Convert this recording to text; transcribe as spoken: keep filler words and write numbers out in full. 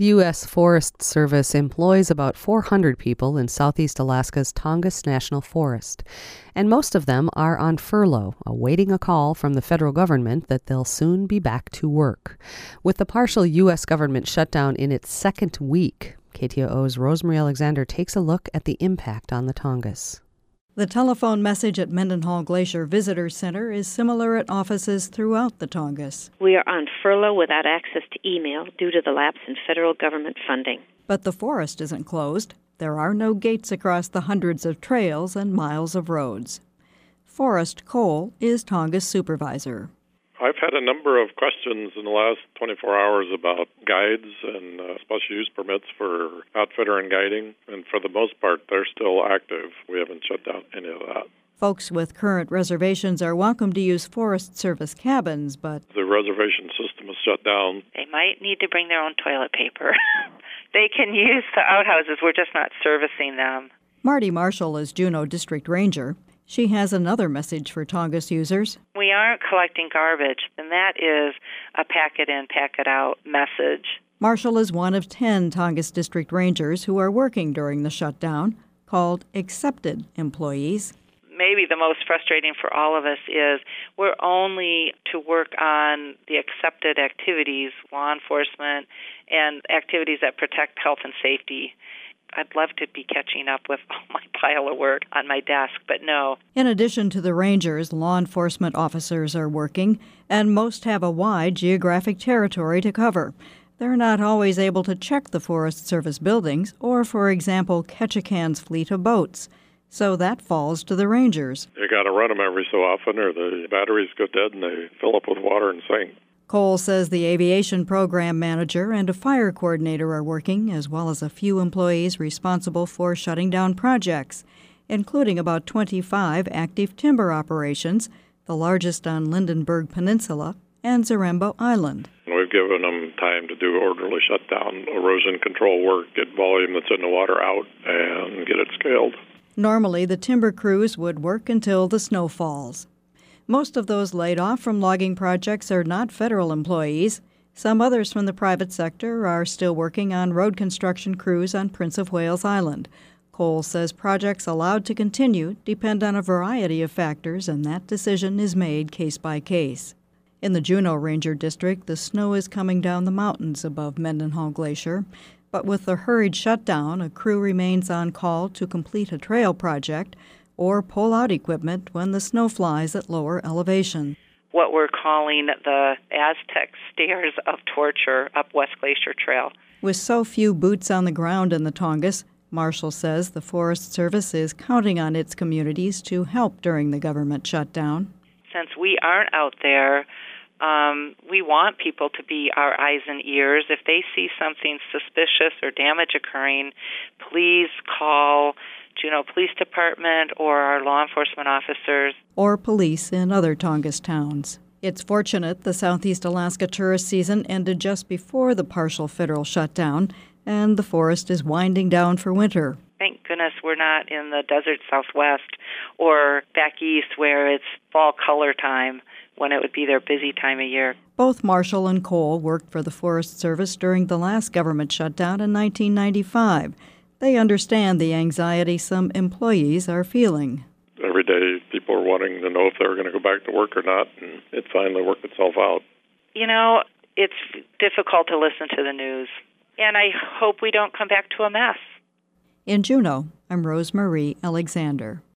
The U S Forest Service employs about four hundred people in southeast Alaska's Tongass National Forest, and most of them are on furlough, awaiting a call from the federal government that they'll soon be back to work. With the partial U S government shutdown in its second week, K T O O's Rosemary Alexander takes a look at the impact on the Tongass. The telephone message at Mendenhall Glacier Visitor Center is similar at offices throughout the Tongass. We are on furlough without access to email due to the lapse in federal government funding. But the forest isn't closed. There are no gates across the hundreds of trails and miles of roads. Forrest Cole is Tongass supervisor. I've had a number of questions in the last twenty-four hours about guides and uh, special use permits for outfitter and guiding, and for the most part, they're still active. We haven't shut down any of that. Folks with current reservations are welcome to use Forest Service cabins, but the reservation system is shut down. They might need to bring their own toilet paper. They can use the outhouses. We're just not servicing them. Marty Marshall is Juneau District Ranger. She has another message for Tongass users. We aren't collecting garbage, and that is a pack it in, pack it out message. Marshall is one of ten Tongass District Rangers who are working during the shutdown, called accepted employees. Maybe the most frustrating for all of us is we're only to work on the accepted activities, law enforcement, and activities that protect health and safety. I'd love to be catching up with all my pile of work on my desk, but no. In addition to the rangers, law enforcement officers are working, and most have a wide geographic territory to cover. They're not always able to check the Forest Service buildings or, for example, Ketchikan's fleet of boats. So that falls to the rangers. You got to run them every so often, or the batteries go dead and they fill up with water and sink. Cole says the aviation program manager and a fire coordinator are working, as well as a few employees responsible for shutting down projects, including about twenty-five active timber operations, the largest on Lindenberg Peninsula and Zarembo Island. We've given them time to do orderly shutdown, erosion control work, get volume that's in the water out, and get it scaled. Normally, the timber crews would work until the snow falls. Most of those laid off from logging projects are not federal employees. Some others from the private sector are still working on road construction crews on Prince of Wales Island. Cole says projects allowed to continue depend on a variety of factors, and that decision is made case by case. In the Juneau Ranger District, the snow is coming down the mountains above Mendenhall Glacier. But with the hurried shutdown, a crew remains on call to complete a trail project or pull out equipment when the snow flies at lower elevation. What we're calling the Aztec Stairs of Torture up West Glacier Trail. With so few boots on the ground in the Tongass, Marshall says the Forest Service is counting on its communities to help during the government shutdown. Since we aren't out there, um, we want people to be our eyes and ears. If they see something suspicious or damage occurring, please call Juneau Police Department or our law enforcement officers. Or police in other Tongass towns. It's fortunate the Southeast Alaska tourist season ended just before the partial federal shutdown, and the forest is winding down for winter. Thank goodness we're not in the desert Southwest or back east where it's fall color time when it would be their busy time of year. Both Marshall and Cole worked for the Forest Service during the last government shutdown in nineteen ninety-five. They understand the anxiety some employees are feeling. Every day people are wanting to know if they're going to go back to work or not, and it finally worked itself out. You know, it's difficult to listen to the news, and I hope we don't come back to a mess. In Juneau, I'm Rosemary Alexander.